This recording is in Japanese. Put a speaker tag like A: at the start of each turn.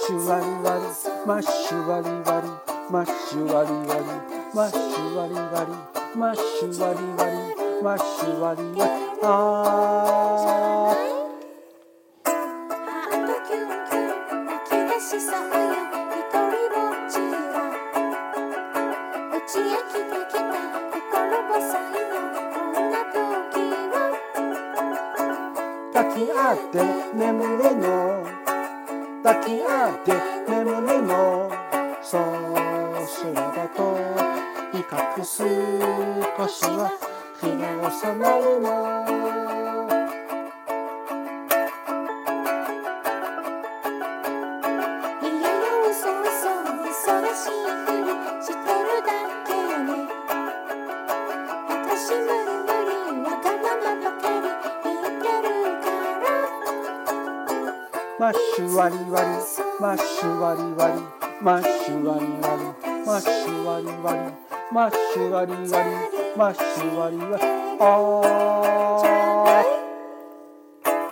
A: シュワリワリマッシュワリワリマッシュワリワリマッシュワリワリマッシュワリワリマッシュワリワリあ抱き合って眠るの抱き合って眠るのそうすればとにかく少しは日が収まるの
B: いやよ嘘嘘忙しいふりしてるだけよね私無理無理わがままばかり言ってるから
A: マッシュワリワリマッシュワリワリマッシュワリワリマッシュワリワリマッシュワリワリマッシュワリワリあー